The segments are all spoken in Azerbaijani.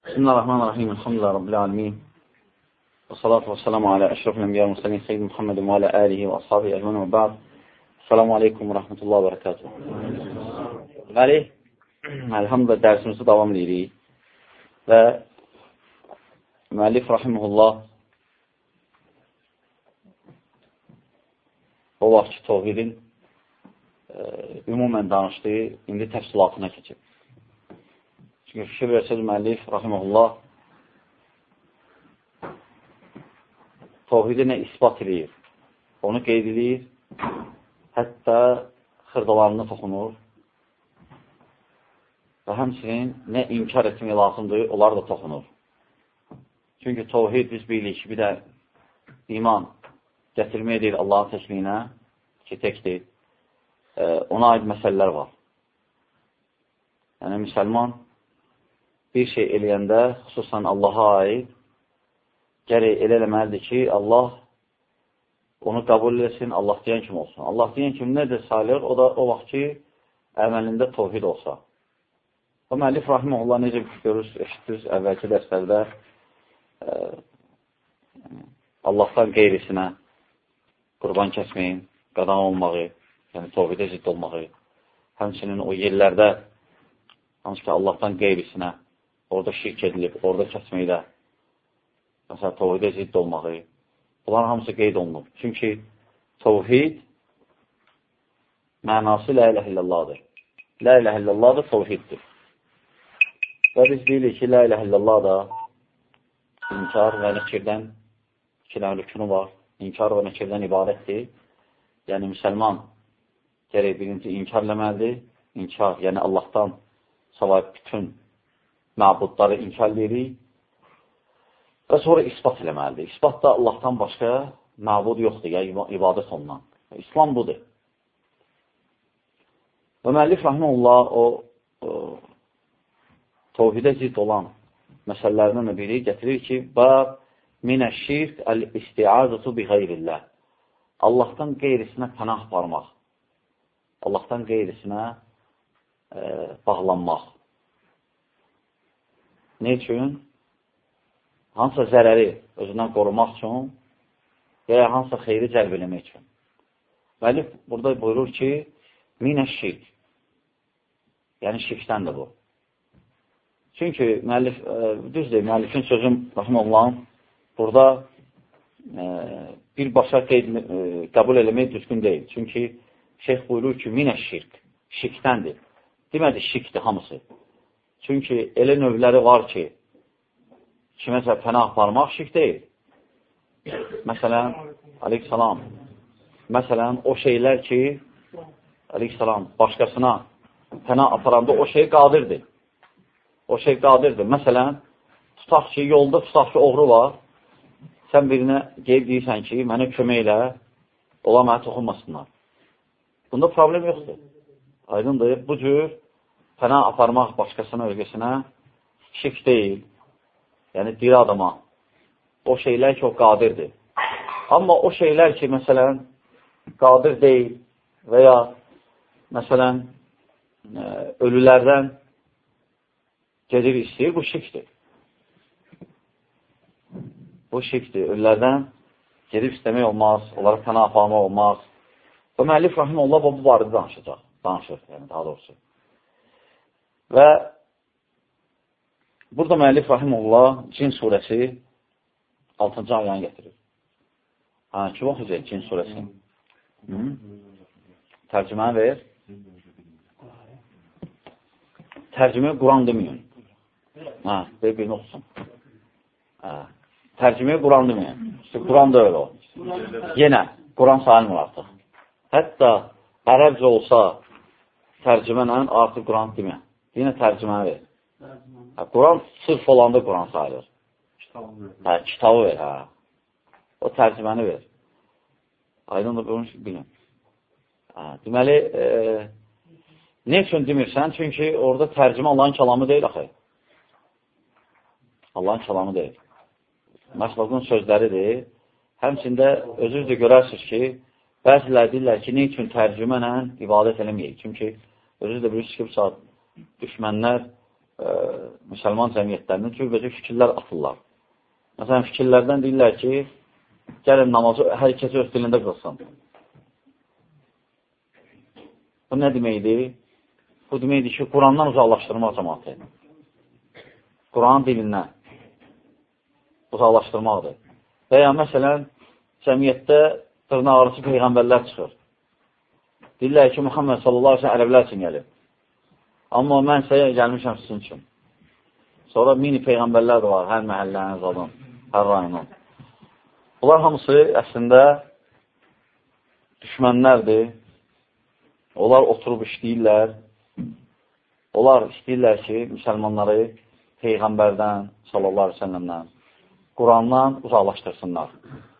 Bismillahirrahmanirrahim. Elhamdülillah Rabbil alemin. Və salatu və selamu alə əşrafil enbiya müsəlin Seyyid Muhammedin və alə əlihi və ashabi əcmən və ba'd. Selamu aleykum və rəhmətullah və bərəkatuhu. Bəli, elhamdülillah dərsimizi davam edirik. Və müəllif rahiməhullah o vaxtki təvhidin ümumən danışdığı, indi təfsilatına keçib. Çünki fikir versəz müəllif rahiməhullah təvhidi nə ispat edir, onu qeyd edir, hətta xırdalarına toxunur və həmçinin nə inkar etmək lazımdır, onlar da toxunur. Çünki təvhid biz bilirik ki, bir də iman gətirmək edir Allahın təkliyinə ki, təkdir. Ona aid məsələlər var. Yəni, müsəlman bir şey eləyəndə, xüsusən Allaha aid, gərək elə eləməlidir ki, Allah onu qəbul etsin, Allah deyən kimi olsun. Allah deyən kimi nədir salih? O da o vaxt ki, əməlində təvhid olsa. O müəllif rahiməhullah necə görürsünüz, eşitdiniz əvvəlki dərslərdə Allahdan qeyrisinə qurban kəsməyin, qadan olmağı, yəni təvhidə zidd olmağı, həmçinin o yerlərdə hansı ki, Allahdan qeyrisinə orada şirk edilib, orada kəsməklə məsələn, təvhidə zidd olmağı, bunların hamısı qeyd olunub. Çünki təvhid mənası la ilə illallahdır. La ilə illallah da təvhiddir. Və biz deyirik ki, la ilə illallah da inkar və nəkirdən iki dənə rükünü var. İnkar və nəkirdən ibarətdir. Yəni, müsəlman gərək birinci inkar eləməlidir. İnkar, yəni Allahdan savayıb bütün məbudları inkar edirik və sonra ispat eləməlidir. İspat da Allahdan başqa məbud yoxdur, yəni ibadət olunan. İslam budur. Və müəllif rahiməhullah o təvhidə zidd olan məsələlərindən biri gətirir ki, bəb minəşşirk əl-istiazatu bi qeyrillah. Allahdan qeyrisinə pənah aparmaq. Allahdan qeyrisinə bağlanmaq. Ne üçün? Hansısa zərəri özündən qorumaq üçün və ya hansısa xeyri cəlb eləmək üçün. Müəllif burada buyurur ki, minəşşirk. Yəni şirkdəndir bu. Çünki müəllif, düzdür, müəllifin sözüm rahmetullahın burada birbaşa qəbul eləmək düzgün deyil. Çünki şeyh buyurur ki, minəşşirk. Şirkdəndir. Demədi, şirkdir hamısı. Çünki elə növləri var ki, kiməsə pənah aparmaq şirk deyil. Məsələn, aleyhissalam, məsələn, o şeylər ki, aleyhissalam, başqasına pənah aparanda o şey qadirdir. O şey qadirdir. Məsələn, tutaq ki, yolda tutaq ki, oğru var, sən birinə qeyb deyirsən ki, mənə kömək elə, ola mənə toxunmasınlar. Bunda problem yoxdur. Aydındır, bu cür pənah aparmaq başqasına, özgəsinə şirk deyil. Yəni, diri adama. O şeylər ki, o qadirdir. Amma o şeylər ki, məsələn, qadir deyil və ya, məsələn, ölülərdən gedir istəyir, bu şirkdir. Bu şirkdir. Ölülərdən gedib istəmək olmaz, onlara pənah aparmaq olmaz. Və müəllif rahiməhullah bu barədə danışır, yəni daha doğrusu. Və burada müəllif rahiməhullah Cin surəsi 6-cı ayəni gətirir. Kim oxuyacaq Cin surəsi? Tərcüməni ver. Tərcüməyə Quran deməyin. Birini oxusun. Tərcüməyə Quran deməyin. Quran da öyle o. Yenə Quran sayılmır artıq. Hətta ərəbcə olsa tərcümənlə artıq Quran demə. Yenə tərcüməni ver. Quran sırf olanda Quran sayılır. Kitabı ver. O tərcüməni ver. Aydındır, görmüş bilin. Deməli, ne üçün demirsən? Çünki orada tərcümə Allahın kəlamı deyil axı. Allahın kəlamı deyil. Məxluqun sözləridir. Həmçində özünüz də görərsiniz ki, bəzilər deyirlər ki, ne üçün tərcümənlə ibadət eləməyək? Çünki özünüz də bilirsiniz ki, düşmənlər müsəlman cəmiyyətlərində cürbəcə fikirlər atırlar. Məsələn, fikirlərdən deyirlər ki, gəlin namazı hər kəs öz dilində qılsın. Bu nə deməkdir? Bu deməkdir ki, Qurandan uzaqlaşdırmaq cəmaatı. Quranın dilindən uzaqlaşdırmaqdır. Və ya məsələn, cəmiyyətdə dırnaq arası peyğəmbərlər çıxır. Deyirlər ki, Muhammed sallallahu aleyhi ve sellem ərəblər üçün gəlib. Amma mən sizə gəlmişəm sizin üçün. Sonra mini peyğəmbərlər də var, hər məhəllənin zadın, hər rayının. Bunlar hamısı əslində düşmənlərdir. Onlar oturub işləyirlər. Onlar istəyirlər ki, müsəlmanları peyğəmbərdən, sallallahu aleyhi ve sellemdən, Qurandan uzaqlaşdırsınlar.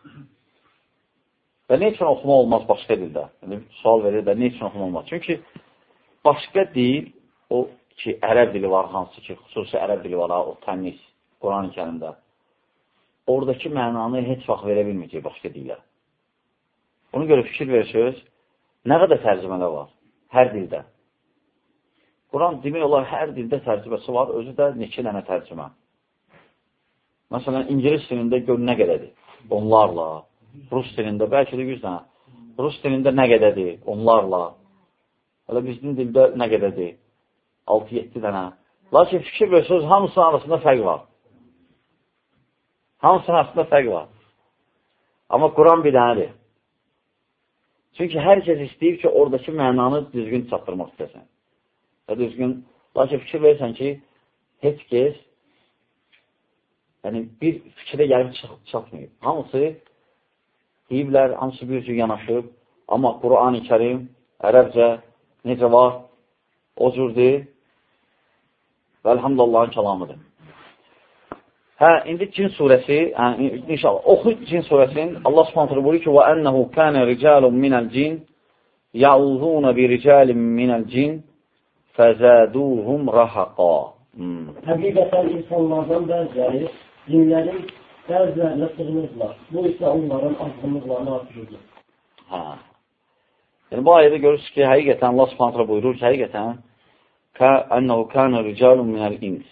Və nə üçün oxuma olmaz başqa dildə? Yəni, sual verir də, nə üçün oxuma olmaz? Çünki başqa dil, o ki, ərəb dili var, hansı ki, xüsusi ərəb dili var, o təmiz, Quran-ı Kərimdə. Oradakı mənanı heç vaxt verə bilməyəcək başqa dilə. Ona görə fikir verirsiniz, nə qədər tərcümələr var? Hər dildə. Quran demək olar, hər dildə tərcüməsi var, özü də neçə dənə tərcümə. Məsələn, İngilis dilində gör nə qədədir? Onlarla. Rus dilində, bəlkə də 100 dənə. Rus dilində nə qədədir? Onlarla. Hələ bizim dildə nə qədədir? 6-7 dənə. Lakin fikir verirsiniz, hamısının arasında fərq var. Hamısının arasında fərq var. Amma Quran bir dənədir. Çünki hər kəs istəyir ki, oradakı mənanı düzgün çatdırmaq istəsən. Və düzgün, lakin fikir verirsən ki, heç kəs yəni, bir fikrə gəlib çatmayıb. Hamısı deyiblər, hamısı bir cür yanaşıb, amma Quran-ı Kərim, ərəbcə necə var, o cürdür və elhamdüllahın kəlamıdır. Hə, indi Cin surəsi, inşallah, oxu Cin surəsini, Allah subhanətlə buyuruyor ki, وَأَنَّهُ كَانَ رِجَالٌ مِنَ الْجِنِ يَعُوذُونَ بِرِجَالٍ مِنَ الْجِنِ فَزَادُوهُمْ رَحَقًا. Həqiqətən insanlardan bəziləri, cinlərin bəzilərinə sığınırlar. Bu isə onların azğınlıqlarını artırırlar. Hə. Yəni, bu ayədə görürsünüz ki, həqiqətən Allah subhanətlə buyurur ki, həqiqətən أَنَّهُ كَانَ رِجَالٌ مِنَ الْإِنْسِ.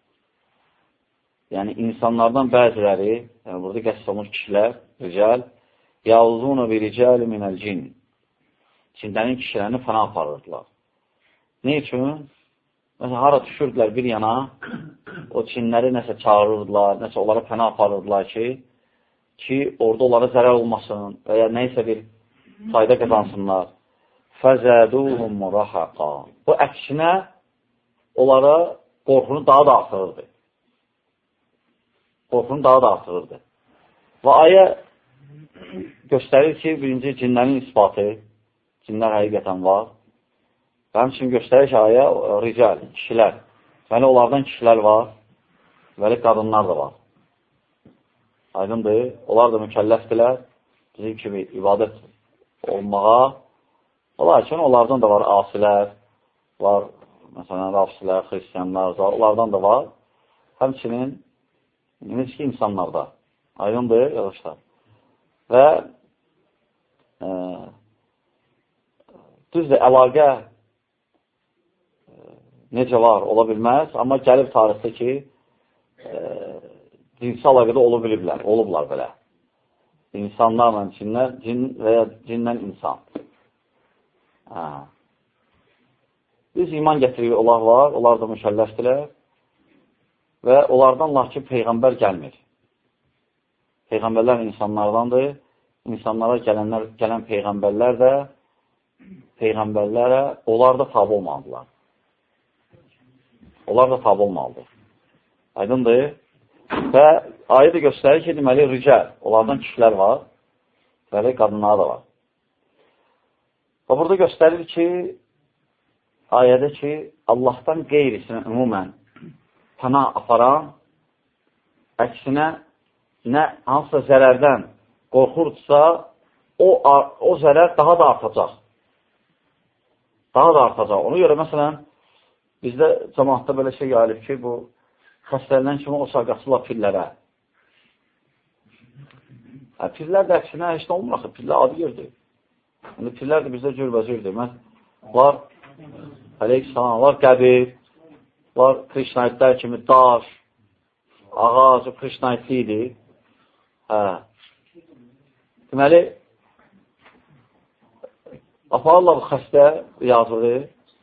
Yəni, insanlardan bəziləri, yəni burada qəsd olunur kişilər, rical, يَعُوذُونَ بِرِجَالٍ مِنَ الْجِنِ. Cinlərin kişilərini fəna aparırdılar. Ne üçün? Məsələn, hara düşürdülər bir yana, o cinləri nəsə çağırırdılar, nəsə onlara fəna aparırdılar ki, orada onlara zərər olmasın və ya nəysə bir fayda qazansınlar. فَزَادُوهُمْ رَحَقًا. Bu əksinə onlara qorxunu daha da artırırdı. Qorxunu daha da artırırdı. Və ayə göstərir ki, birinci cinlərin isbatı, cinlər həqiqətən var. Və həmçinin göstərir ki, ayə rical, kişilər. Deməli, onlardan kişilər var, deməli, qadınlar da var. Aydındır, onlar da mükəlləfdirlər, bizim kimi ibadət olmağa. Onlar üçün onlardan da var asilər, var, məsələn, rafsilər, xristiyanlar, onlardan da var. Həmçinin necə ki, insanlarda. Aydındır, yavaşlar. Və düzdür, əlaqə necə var, ola bilməz, amma gəlib tarixdə ki, cinsi əlaqədə olublar belə. İnsanlarla cinlər, cin və ya cinlə insan. Biz iman gətiririk, onlar var, onlar da mükəlləfdirlər və onlardan lakin Peyğəmbər gəlmir. Peyğəmbərlər insanlardandır, insanlara gələn Peyğəmbərlər də Peyğəmbərlərə onlar da tabi olmalıdırlar. Onlar da tabi olmalıdır. Aydındır. Və ayı da göstərir ki, deməli, rical, onlardan kişilər var, və qadınlar da var. Və burada göstərir ki, ayədə ki, Allahdan qeyrisinə ümumən pənah aparan, əksinə, nə hansısa zərərdən qorxurdsa, o zərər daha da artacaq. Daha da artacaq. Ona görə, məsələn, bizdə cəmaatda belə şey gəlib ki, bu xəstələnən kimi o qaçırlar pillərə. Pillər də əksinə heç nə olmur axı, pillər adı gördür. Pillər də bizdə cürbəcürdür. Var, əleyhissalam, var qəbir, Var Krişnaitlər kimi daş, ağac, Krişnaitli idi. Deməli, aparırlar xəstə yazığı.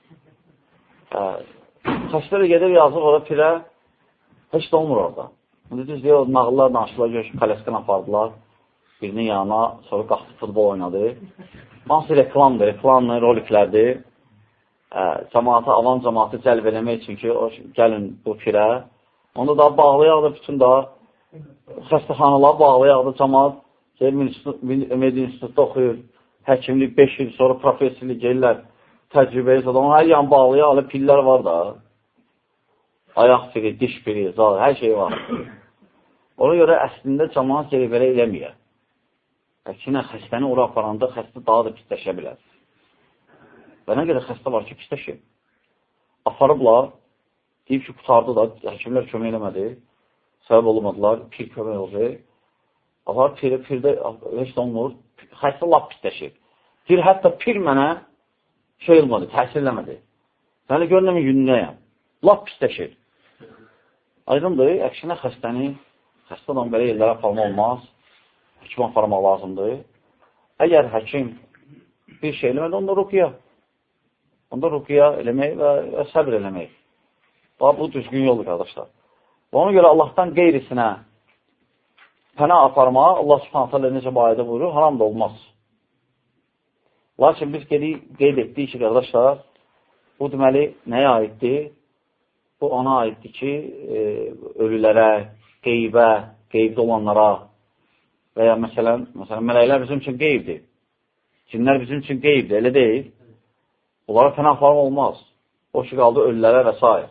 Xəstə də gedir yazıq orada pirə, heç də olmur orada. Düz deyir, o nağıllar danışırlar, görüşün Palestin apardılar birinin yanına, sonra qalxdı futbol oynadı. Hansı reklamdır, reklamlı roliklərdir. Cəmaatı, avam cəmaatı cəlb eləmək üçün ki, gəlin bu pirə. Onda da bağlayaqdır, bütün da xəstəxanalar bağlayaqdır, cəmaat Medi İnstitutda oxuyur, həkimlik 5 il, sonra professorlik gelirlər, təcrübəyə zaten, onun hər yan bağlayaqdır, pillər var da. Ayaq piri, diş piri, zar, hər şey var. Ona görə əslində cəmaat gəlib belə eləməyər. Əksinə, xəstəni ora aparanda xəstə daha da pisləşə bilər. Və nə qədər xəstə var ki, pisləşir. Aparıblar, deyib ki, qutardı da, həkimlər kömək eləmədi, səbəb olmadılar, pir kömək oldu. Apar, pirdə heç də olmur, xəstə lap pisləşir. Deyir, hətta pir mənə şey olmadı, təsir eləmədi. Mələ görünəmə günləyəm, lap pisləşir. Aydındır, əksinə xəstəni, xəstə adam belə yerlərə aparma olmaz, həkim aparmaq lazımdır. Əgər həkim bir şey eləmədi, onda ruqya. Onda ruqya eləmək və səbir eləmək. Bu düzgün yoldur, qardaşlar. Ona görə Allahdan qeyrisinə pənah aparmaq, Allah subhanətə alə necə bu ayədə buyurur, haram da olmaz. Lakin biz qeyd etdik ki, qardaşlar, bu deməli nəyə aiddir? Bu ona aiddir ki, ölülərə, qeybə, qeybdə olanlara və ya məsələn, mələklər bizim üçün qeybdir. Cinlər bizim üçün qeybdir, elə deyil. Onlara pənah aparmaq olmaz. O ki, qaldı ölülərə və s.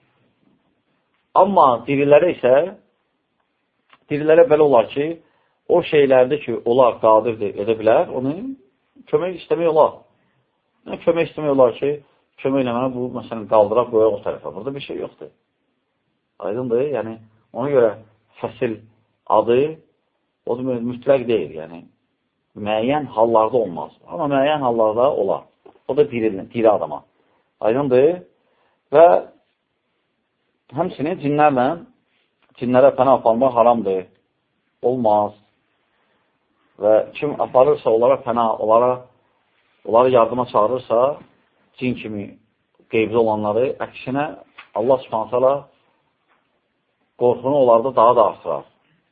Amma dirilərə isə, dirilərə belə olar ki, o şeylərdir ki, onlar qadirdir, edə bilər, onu kömək istəmək olar. Kömək istəmək olar ki, kömək eləməni bu, məsələn, qaldıraq, qoyaq o tərəfə. Burada bir şey yoxdur. Aydındır, yəni, ona görə fəsil adı, o da mütləq deyil, yəni, müəyyən hallarda olmaz. Amma müəyyən hallarda olar. O da diri adama. Aydındır və həmsinin cinlərə pənah aparmaq haramdır. Olmaz. Və kim aparırsa, onlara pənah, onları yardıma çağırırsa, cin kimi qeybdə olanları, əksinə Allah subhanətələ qorxunu onlarda daha da artırar.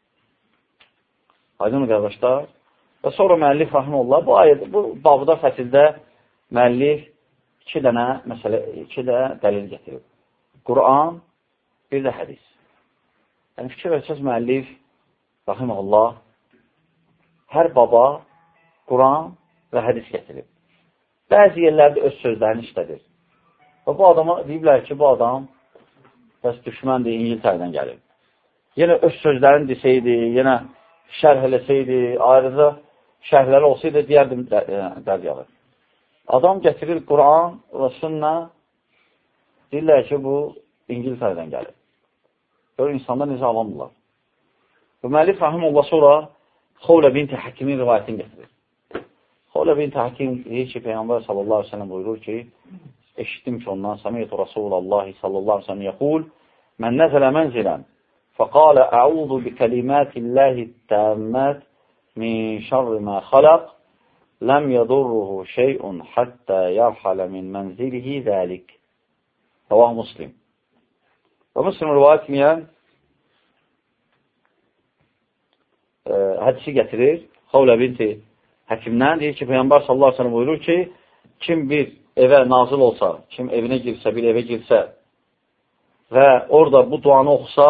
Aydın qardaşlar. Və sonra müəllif rahimullah, bu babda fəsildə müəllif iki də dəlil gətirib. Quran, bir də hədis. Yəni, fikir versəz müəllif rahimullah, hər baba Quran və hədis gətirib. Bəzi yerlərdə öz sözlərini işlədir. Və bu adama deyiblər ki, bu adam bəs düşməndir, İngiltərədən gəlib. Yenə öz sözlərini desəydi, yenə şərh eləsəydi, ayrıca şərhləri olsaydı, deyərdim dəryalı. Adam gətirir Quran və sünnə, deyirlər ki, bu İngiltərədən gəlib. Gör, insanlar necə avamdırlar. Və müəllif rahimullah sonra Xovlə binti Həkimin rivayətini gətirir. Xovlə binti Həkim deyir ki, Peyğəmbər sallallahu aleyhi ve sellem buyurur ki, eşitdim ki, ondan Səmiyyət Rasulullahi sallallahu aleyhi ve sellem yəqul, mən nəzələ mənzilən, fəqalə əudu bi kəlimətilləhi təmmət min şərri mə xaləq, ləm yədurruhu şeyun həttə yərxalə min mənzilihi zəlik. Rəvah Muslim. Və Müslim rivayət etməyən hədisi gətirir. Xovlə binti Həkimdən deyir ki, Peyğəmbər sallallahu aleyhi ve sellem buyurur ki, kim bir evə nazil olsa, kim evinə girsə, bir evə girsə və orada bu duanı oxusa,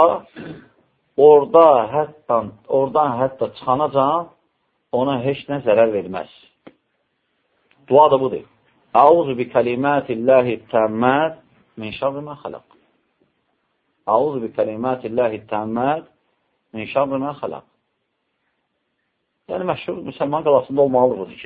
oradan hətta çıxanacan ona heç nə zərər verməz. Dua da budur. Əuzu bi kəlimətilləhi təmmət min şərri mə xələq. Əuzu bi kəlimətilləhi təmmət min şərri mə xələq. Yəni, məşhur müsəlman qalasında olmalıdır bu ki.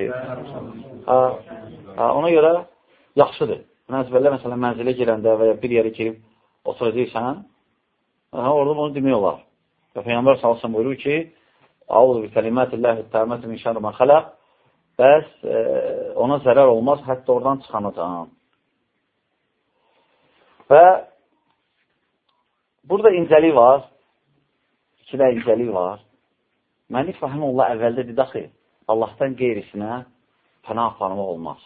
Ona görə yaxşıdır. Məzbələ, məsələn, mənzilə girəndə və ya bir yerə girib oturacaqsan, orada bunu demək olar. Və Peyğəmbər sallallahu buyurur ki, Əuzu bi kəlimətilləhi təmmət min şərri mə xələq, bəs ona zərər olmaz, hətta oradan çıxanacaq. Və burada incəlik var. İki də incəlik var. Müəllif rahimehullah əvvəldə dedi axı, Allahdan qeyrisinə pənah aparmaq olmaz.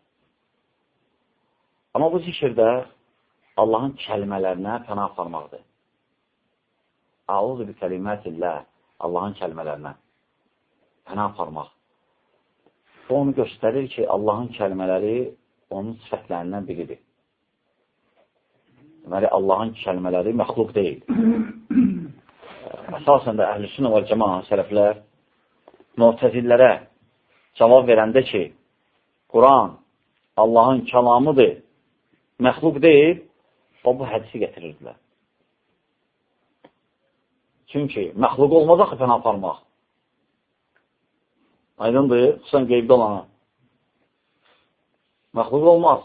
Amma bu zikirdə Allahın kəlmələrinə pənah aparmaqdır. Əuzu bi kəlimətillah, Allahın kəlmələrinə pənah aparmaq. Bu onu göstərir ki, Allahın kəlmələri onun sifətlərindən biridir. Deməli, Allahın kəlmələri məxluq deyil. Əsasən də əhl-i-sünnə və cəmaə sələflər Mu'təzillərə cavab verəndə ki, Quran Allahın kəlamıdır, məxluq deyil, o bu hədisi getirirdilər. Çünki məxluq olmaz axı pənah aparmaq. Aydındır, xüsusən qeybdə olana. Məxluq olmaz.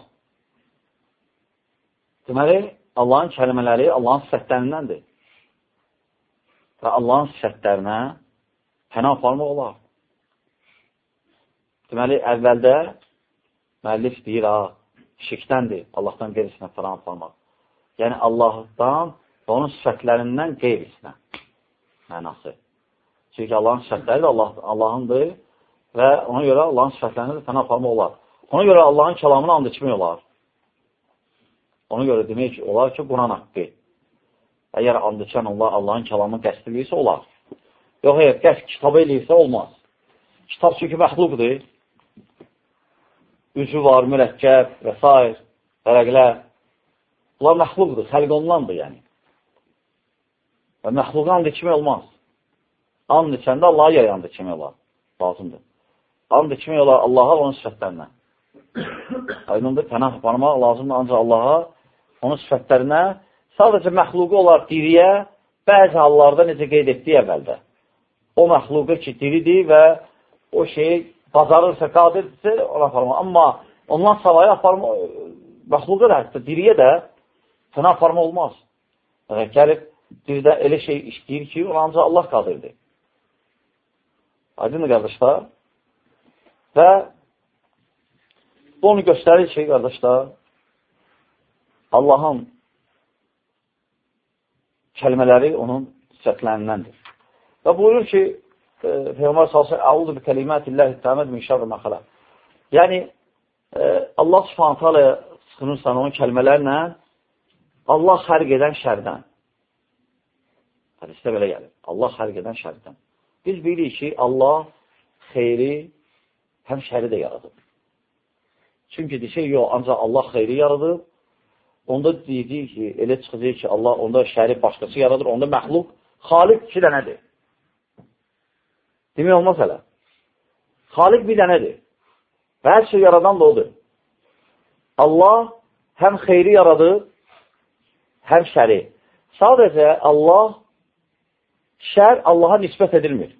Deməli, Allahın kəlmələri Allahın sifətlərindəndir. Və Allahın sifətlərinə pənah aparmaq olar. Deməli, əvvəldə müəllif deyir, şirkdəndir, Allahdan qeyrisinə pənah aparmaq. Yəni, Allahdan və onun sifətlərindən qeyrisinə mənası. Çünki Allahın sifətləri də Allahındır və ona görə Allahın sifətlərinə də pənah aparmaq olar. Ona görə Allahın kəlamını and içmək olar. Ona görə demək olar ki, Quran haqqı. Əgər and içən Allahın kəlamını qəsd edirsə, olar. Yox, əgər qəsd kitabı eləyirsə, olmaz. Kitab çünki məxluqdur. Üzü var, mürəkkəb və s. fərəqlər. Bunlar məxluqdur, xəlq ondandır yəni. Və məxluqa and içmək olmaz. And içəndə Allaha görə and içmək olar. Lazımdır. And içmək olar Allaha və onun sifətlərinə. Aydındır, pənah aparmaq lazımdır ancaq Allaha, onun sifətlərinə, sadəcə məxluqu olar diriyə, bəzi hallarda necə qeyd etdiyi əvvəldə. O məxluqu ki, diridir və o şeyi bacarırsa, qadirdirsə, ona aparmaq. Amma ondan savayı aparmaq, məxluqu da hətta diriyə də pənah aparmaq olmaz. Gəlib, diridə elə şey işləyir ki, ona ancaq Allah qadirdir. Aydındır, qardaşlar. Və bu onu göstərir ki, qardaşlar, Allahın kəlmələri onun sifətlərindəndir. Və buyurur ki, Peyğəmbər sallallahu əleyhi "Əuzu bi kəlimətillahi təmmət min şərri mə xələq." Yəni Allah Subhanahu taala sığınırsan onun kəlmələrlə Allah xərq edən şərdən. Hədisdə belə gəlir. Allah xərq edən şərdən. Biz bilirik ki, Allah xeyri həm şəri də yaradıb. Çünki desək, yox, ancaq Allah xeyri yaradıb. Onda deyəcək ki, elə çıxacaq ki, Allah onda şəri başqası yaradır, onda məxluq, xaliq iki dənədir. Demək olmaz hələ. Xaliq bir dənədir. Və hər şey yaradan da odur. Allah həm xeyri yaradır, həm şəri. Sadəcə Allah, şər Allaha nisbət edilmir.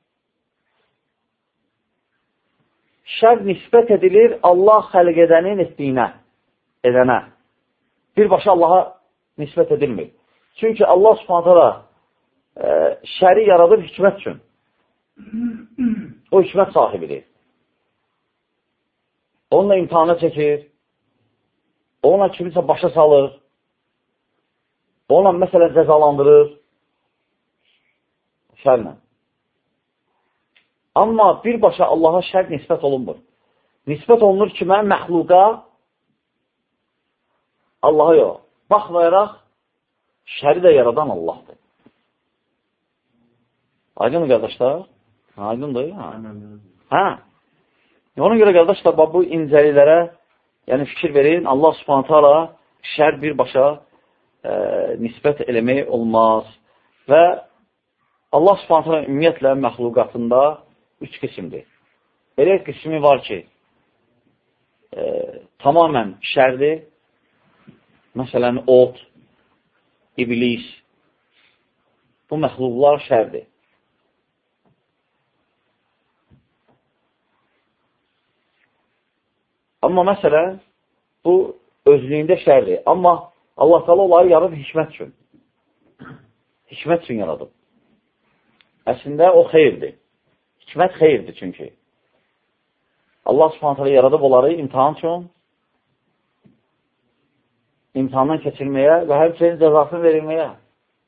Şər nisbət edilir Allah xəlq edənin etdiyinə, edənə. Birbaşa Allaha nisbət edilmir. Çünki Allah Subhanahu şəri yaradır hikmət üçün. O hikmət sahibidir. Onunla imtihana çəkir, onunla kimisə başa salır, onunla məsələn cəzalandırır, şərlə. Amma birbaşa Allaha şər nisbət olunmur. Nisbət olunur ki, mən məxluqa, Allaha yox. Baxmayaraq, şəri də yaradan Allahdır. Aydın qardaşlar? Aydındır. Hə. Ona görə qardaşlar, bu incəliklərə yəni fikir verin. Allah Subhanahu taala şər birbaşa nisbət eləmək olmaz. Və Allah Subhanahu taala ümumiyyətlə məxluqatında 3 qismdir. Elə qismi var ki, tamamən şərdir. Məsələn, ot, iblis. Bu məxluqlar şərdir. Amma məsələn, bu özlüyündə şərdir. Amma Allah Teala onları yaradıb hikmət üçün. Hikmət üçün yaradıb. Əslində o xeyirdir. Hikmət xeyirdir çünki. Allah Subhanahu taala yaradıb onları imtihan üçün, imtihandan keçirməyə və həmçinin cəzasını verilməyə.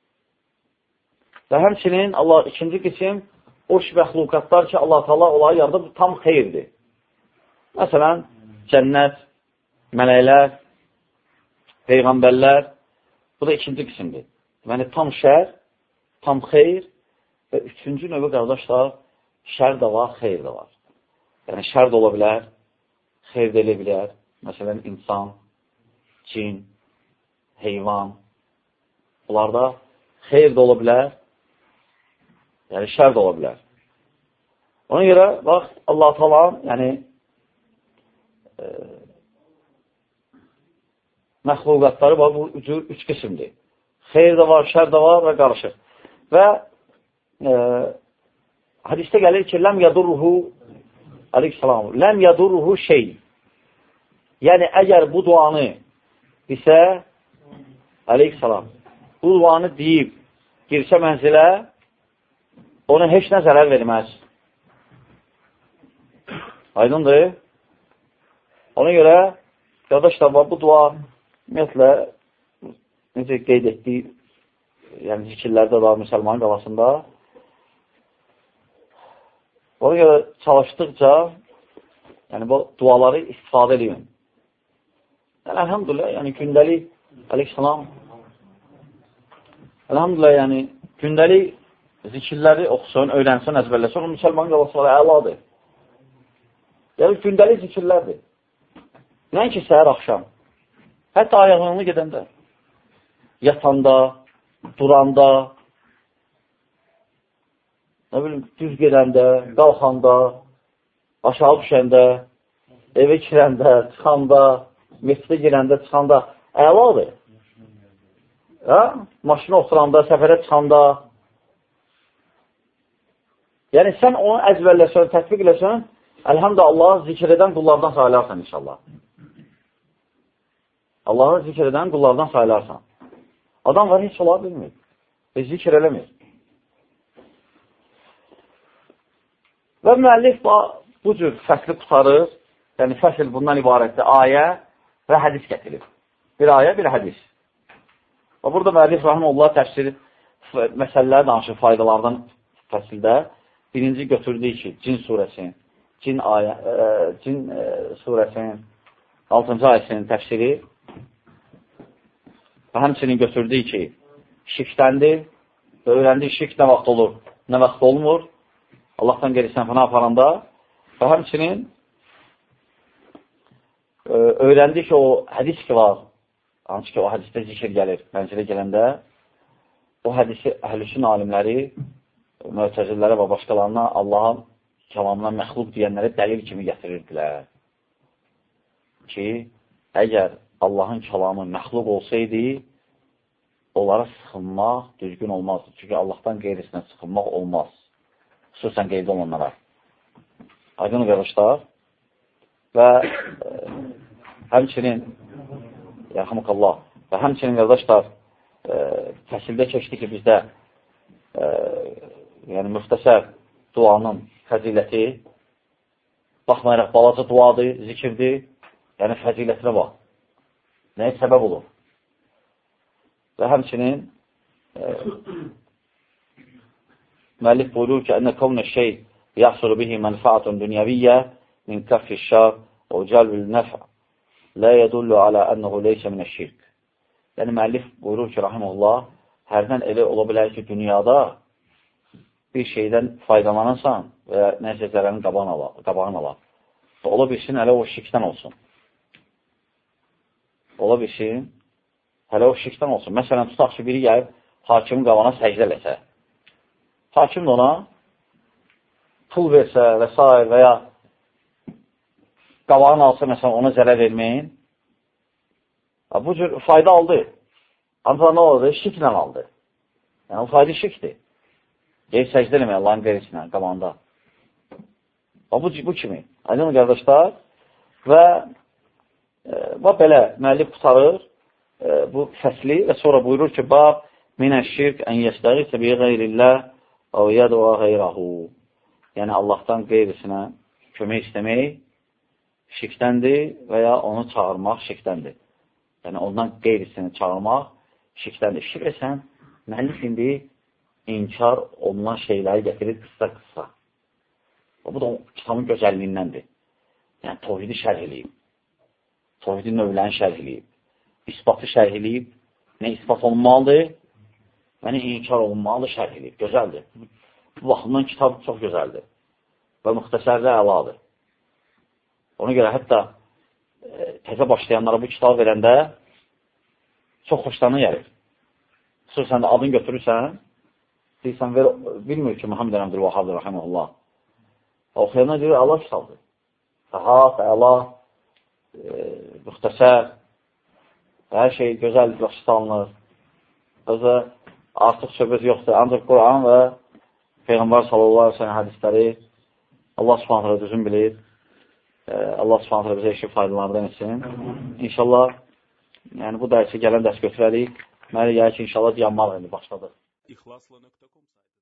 Və həmçinin Allah ikinci qism o məxluqatlar ki, Allah Taala onları yaradıb tam xeyirdir. Məsələn, cənnət, mələklər, peyğəmbərlər, bu da ikinci qismdir. Yəni, tam şər, tam xeyr və üçüncü növü qardaşlar, şər də var, xeyr də var. Yəni, şər də ola bilər, xeyr də elə bilər. Məsələn, insan, cin, heyvan, bunlarda xeyr də ola bilər, yəni şər də ola bilər. Ona görə, bax, Allah-u Teala, yəni, məxluqatları var, bu üç qismdir. Xeyr də var, şər də var və qarışıq. Və hadisdə gəlir ki, ləm yadurruhu aleyhissalam, ləm yadurruhu şey. Yəni, əgər bu duanı desə, aleyhissalam, bu duanı deyib, girsə mənzilə, ona heç nə zərər verməz. Aydındır. Ona görə, qardaşlar, bu dua, ümumiyyətlə, necə qeyd etdik, yəni zikirlərdə var müsəlmanın qabasında. Ona görə çalışdıqca, yəni bu duaları istifadə edin. Yəni, əlhamdülillah, yəni gündəlik, aleyhissalam, əlhamdülillah, yəni gündəlik zikirləri oxusun, öyrənsin, əzbərləsin, o müsəlmanın qabasında əladır. Yəni, gündəlik zikirlərdir. Nəinki səhər, axşam. Hətta ayağını gedəndə, yatanda, duranda, nə bilim, düz gedəndə, qalxanda, aşağı düşəndə, evə girəndə, çıxanda, mescidə girəndə, çıxanda, əladır. Maşına oturanda, səfərə çıxanda. Yəni, sən onu əzbərləsən, tətbiq eləsən, əlhamdülillah, Allahı zikr edən qullardan sayılarsan inşallah. Allahı zikr edən qullardan sayılarsan. Adam var, heç ola bilmir. Zikr eləmir. Və müəllif bu cür fəsli qutarır. Yəni, fəsil bundan ibarətdir. Ayə və hədis gətirir. Bir ayə, bir hədis. Və burada müəllif rahimehullah təfsir məsələləri danışır faydalardan fəsildə. Birinci götürdüyü ki, Cin surəsinin, Cin surəsinin 6-cı ayəsinin təfsiri və həmçinin götürdüyü ki, şirkdəndir və öyrəndiyi şirk nə vaxt olur, nə vaxt olmur, Allahdan qeyrisinə fəna aparanda və həmçinin öyrəndiyi ki, o hədis ki var, hansı ki, o hədisdə zikir gəlir, mənzilə gələndə, o hədisi əhlüsün alimləri, müətəzillərə və başqalarına Allahın kəlamına məxluq deyənlərə dəlil kimi gətirirdilər. Ki, əgər Allahın kəlamı məxluq olsaydı, onlara sıxılmaq düzgün olmazdı. Çünki Allahdan qeyrisinə sıxılmaq olmaz. Xüsusən qeydə olanlara. Aydın qardaşlar və həmçinin yaxımıqallah və həmçinin qardaşlar fəsildə keçdi ki, bizdə yəni müxtəsər duanın fəziləti baxmayaraq balaca duadır, zikirdir, yəni fəzilətinə bax. Nəyə səbəb olur? Və həmçinin müəllif buyurur ki, ənə kavnə şey yəhsuru bihi mənfaatun dünyəviyyə min kəffi şər və cəlvül nəfə lə yədullu alə ənəhu leysə minə şirk. Yəni müəllif buyurur ki, rahimullah, hərdən elə ola bilər ki, dünyada bir şeydən faydalanasan və nəsə zərənin qabağını alar. Ola bilsin, hələ o şirkdən olsun. Ola bilsin, hələ o şirkdən olsun. Məsələn, tutaq ki, biri gəlib, hakimin qabağına səcdə eləsə. Hakim də ona pul versə və s. və ya qabağını alsa, məsələn, ona zərər verməyin. Bu cür fayda aldı. Ancaq nə oldu? Şirklə aldı. Yəni, o fayda şirkdir. Deyib səcdə eləmək Allahın qeyrisinə, qabağında. Bu kimi. Aydın qardaşlar və belə müəllif qutarır bu fəsli və sonra buyurur ki, bab minə şirk ən yəstəğisə bi qeyrilləh əv yədvə qeyrahu. Yəni, Allahdan qeyrisinə kömək istəmək şirkdəndir və ya onu çağırmaq şirkdəndir. Yəni, ondan qeyrisini çağırmaq şirkdəndir. Şirk esən, müəllif indi inkar olunan şeyləri gətirir qısa-qısa. Bu da kitabın gözəlliyindəndir. Yəni, tövhidi şərh eləyib. Tövhidi növlərini şərh eləyib. İsbatı şərh eləyib. Nə isbat olunmalıdır? Yəni, inkar olunmalıdır, şərh eləyib. Gözəldir. Bu baxımdan kitab çox gözəldir. Və müxtəsərdə əladır. Ona görə hətta təzə başlayanlara bu kitabı verəndə çox xoşlarına gəlir. Xüsusən də adını götürürsən, deyirsən, bilmir ki, Muhammed Əbdülvahhab rəhməhullah. Oxuyana deyir, Allah kitabdır. Rahat, əla, müxtəsər, hər şey gözəl yaxşı salınır. Özə artıq söhbət yoxdur. Ancaq Quran və Peyğəmbər sallallahu aleyhi ve sellem hədisləri Allah subhanətlə düzün bilir. Allah subhanətlə bizə işi faydalardan etsin. İnşallah, yəni bu dərsi gələn dərs götürərik. Mənə gəlir ki, inşallah yanmaq başladır.